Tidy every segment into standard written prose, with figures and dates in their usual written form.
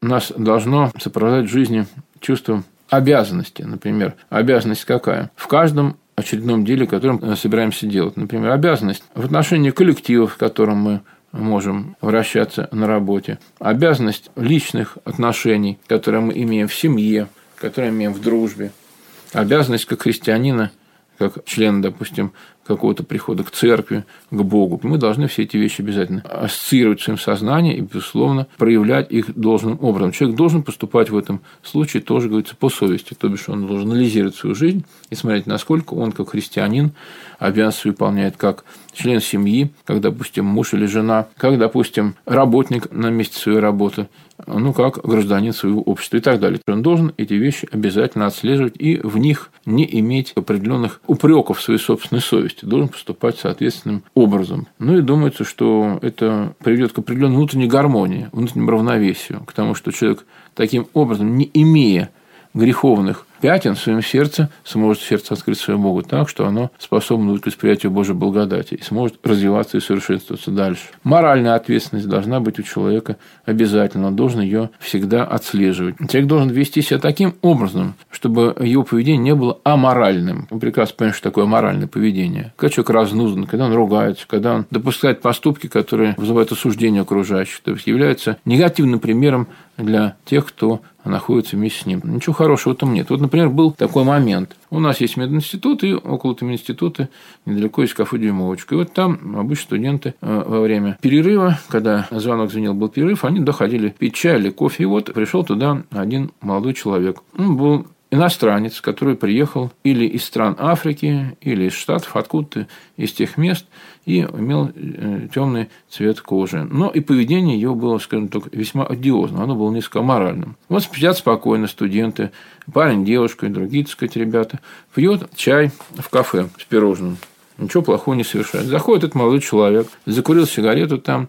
нас должно сопровождать в жизни чувство обязанности. Например, обязанность какая? В каждом очередном деле, которое мы собираемся делать. Например, обязанность в отношении коллективов, в котором мы можем вращаться на работе. Обязанность личных отношений, которые мы имеем в семье, которые имеем в дружбе. Обязанность как христианина, как члена, допустим, какого-то прихода к церкви, к Богу. Мы должны все эти вещи обязательно ассоциировать в своем сознании и, безусловно, проявлять их должным образом. Человек должен поступать в этом случае, тоже, говорится, по совести. То бишь, он должен анализировать свою жизнь и смотреть, насколько он, как христианин, обязанности выполняет как член семьи, как, допустим, муж или жена, как, допустим, работник на месте своей работы, как гражданин своего общества и так далее. Он должен эти вещи обязательно отслеживать и в них не иметь определенных упреков в своей собственной совести, должен поступать соответственным образом. И думается, что это приведет к определенной внутренней гармонии, внутреннему равновесию, к тому, что человек таким образом, не имея греховных пятен в своем сердце, сможет сердце открыть своему Богу так, что оно способно быть к восприятию Божьей благодати и сможет развиваться и совершенствоваться дальше. Моральная ответственность должна быть у человека обязательно, он должен ее всегда отслеживать. Человек должен вести себя таким образом, чтобы его поведение не было аморальным. Мы прекрасно понимаем, что такое аморальное поведение. Когда человек разнуздан, когда он ругается, когда он допускает поступки, которые вызывают осуждение окружающих, то есть является негативным примером для тех, кто находится вместе с ним. Ничего хорошего там нет. Например, был такой момент. У нас есть мединститут, и около этого института недалеко есть кафе-дюймовочка. И там обычно студенты во время перерыва, когда звонок звенел, был перерыв, они доходили пить чай или кофе. И пришел туда один молодой человек. Он был иностранец, который приехал или из стран Африки, или из Штатов, откуда-то из тех мест, и имел темный цвет кожи. Но и поведение его было, скажем так, весьма одиозным, оно было несколько аморальным. Сидят спокойно студенты, парень, девушка и другие, так сказать, ребята, пьют чай в кафе с пирожным. Ничего плохого не совершает. Заходит этот молодой человек, закурил сигарету там,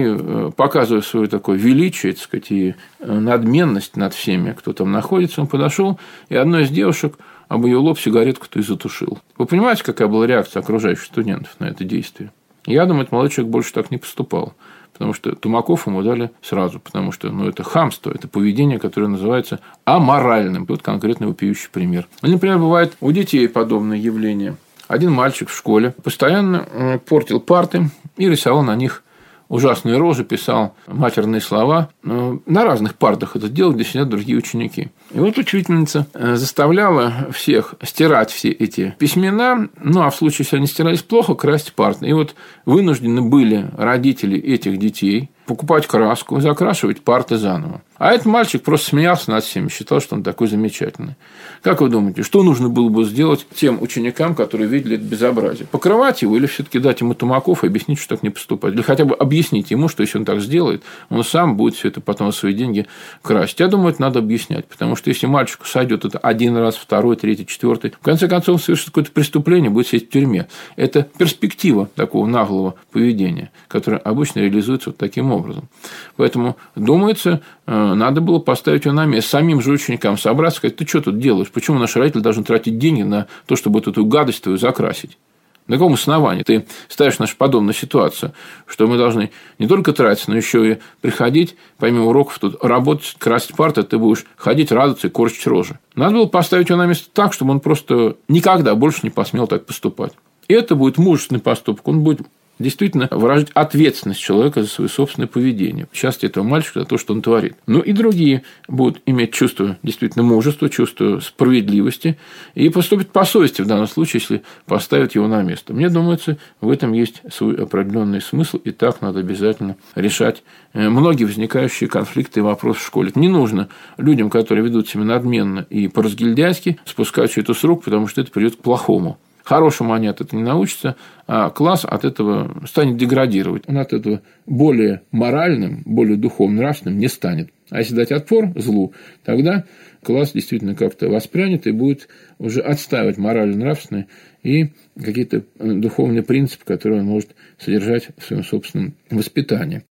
и, показывая свое такое величие, так сказать, и надменность над всеми, кто там находится, он подошел, и одной из девушек об ее лоб сигаретку-то и затушил. Вы понимаете, какая была реакция окружающих студентов на это действие? Я думаю, этот молодой человек больше так не поступал. Потому что тумаков ему дали сразу. Потому что это хамство, это поведение, которое называется аморальным. Конкретный вопиющий пример. Например, бывает у детей подобное явление. Один мальчик в школе постоянно портил парты и рисовал на них ужасные рожи, писал матерные слова. На разных партах это делал, где сидят другие ученики. И учительница заставляла всех стирать все эти письмена, а в случае, если они стирались плохо, красть парты. И вынуждены были родители этих детей покупать краску и закрашивать парты заново. А этот мальчик просто смеялся над всеми, считал, что он такой замечательный. Как вы думаете, что нужно было бы сделать тем ученикам, которые видели это безобразие? Покрывать его или все-таки дать ему тумаков и объяснить, что так не поступать? Или хотя бы объяснить ему, что если он так сделает, он сам будет все это потом свои деньги красить. Я думаю, это надо объяснять, потому что если мальчику сойдет это один раз, второй, третий, четвертый, в конце концов совершит какое-то преступление, будет сидеть в тюрьме. Это перспектива такого наглого поведения, которое обычно реализуется таким образом. Поэтому, думается, надо было поставить его на место, самим же ученикам собраться, сказать: ты что тут делаешь? Почему наши родители должны тратить деньги на то, чтобы эту гадость твою закрасить? На каком основании ты ставишь нашу подобную ситуацию, что мы должны не только тратить, но еще и приходить, помимо уроков, тут работать, красить парты, ты будешь ходить, радоваться и корчить рожи. Надо было поставить его на место так, чтобы он просто никогда больше не посмел так поступать. И это будет мужественный поступок, он будет действительно выражать ответственность человека за свое собственное поведение. В частности, этого мальчика за то, что он творит. И другие будут иметь чувство действительно мужества, чувство справедливости и поступить по совести в данном случае, если поставят его на место. Мне думается, в этом есть свой определенный смысл, и так надо обязательно решать многие возникающие конфликты и вопросы в школе. Не нужно людям, которые ведут себя надменно и по-разгильдяйски, спускать все это с рук, потому что это приведет к плохому. Хорошему они от этого не научатся, а класс от этого станет деградировать. Он от этого более моральным, более духовно-нравственным не станет. А если дать отпор злу, тогда класс действительно как-то воспрянет и будет уже отстаивать морально-нравственные и какие-то духовные принципы, которые он может содержать в своем собственном воспитании.